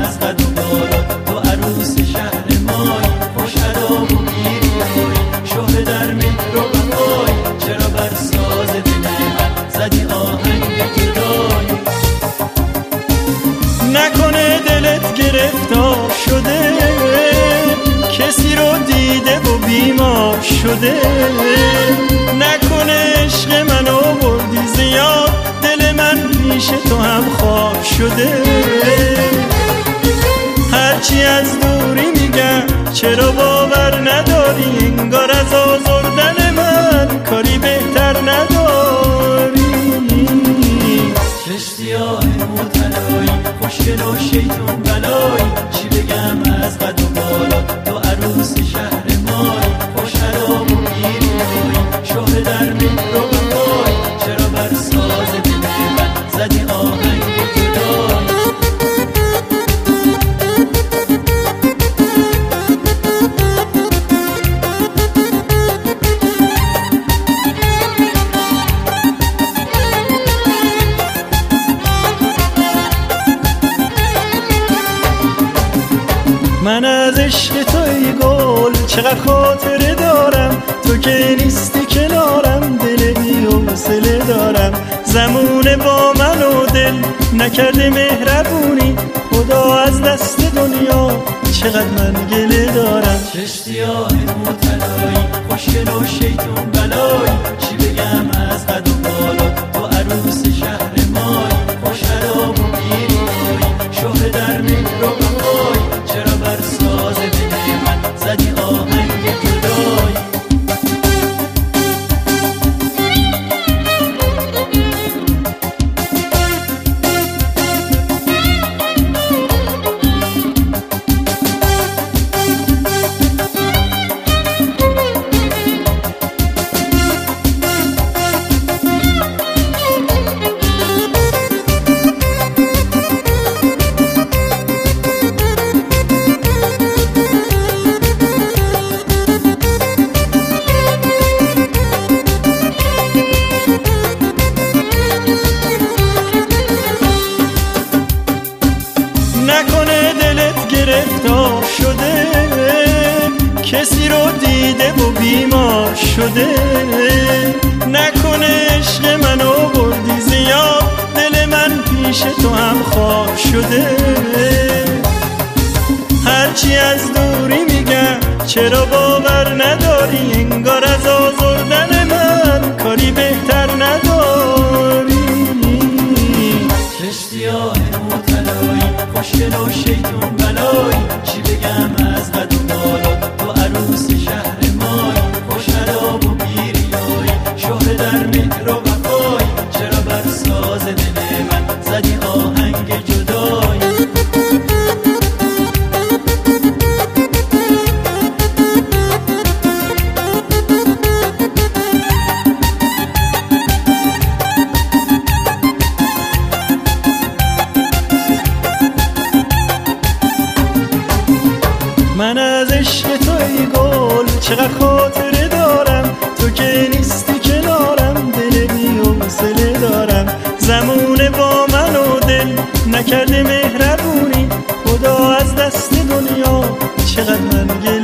از قد و بالات، تو عروس شهر مای، خوش ادا و پیریای، شهره در مهر و وفای، چرا بر ساز دل من زدی آهنگ جدایی؟ نکنه دلت گرفتار شده، کسی رو دیده و بیمار شده، نکنه عشق منو بردی زیاد، دل من پیش تو هم خار شده. هرچی از دوری میگم چرا باور نداری، انگار از آزردن من کاری بهتر نداری. کشتیای مطلعی خوشگل و شیطون بلایی، چی بگم از قد و بالات، تو عروس شهر مای، خوش ادا و پیریای، شهره در مهر و وفای، چرا بر ساز دل من زدی آهنگ جدایی؟ من از عشق توی گل چقدر خاطره دارم، تو که نیستی کنارم دل بی حوصله دارم. زمونه با من و دل نکرده مهربونی، خدا از دست دنیا چقدر من گله دارم. کشتیای مطلعی خوشگل و شیطون بلایی، چی بگم از قد و بالات، تو عروس شهر مای، خوش ادا و پیریای، شهره در مهر و وفای، چرا بر ساز دل من زدی آهنگ جدایی؟ نکنه دلت گرفتار شده، کسی رو دیده و بیمار شده، نکنه عشق منو بردی زیاد، دل من پیش تو هم خار شده. هرچی از دوری میگم چرا باور نداری، انگار از آزردن من کاری بهتر نداری. کشتیای مطلعی خوشگل و شیطون بلایی، چی بگم از قد و بالات، تو عروس شهر مای، خوش ادا و پیریای، شهره در مهر و وفای، چرا بر ساز دل من زدی آهنگ جدایی؟ من از عشق توی گل چقدر خاطره دارم، تو که نیستی کنارم دل بی حوصله دارم. زمونه با من و دل نکرده مهربونی، خدا از دست دنیا چقدر من گله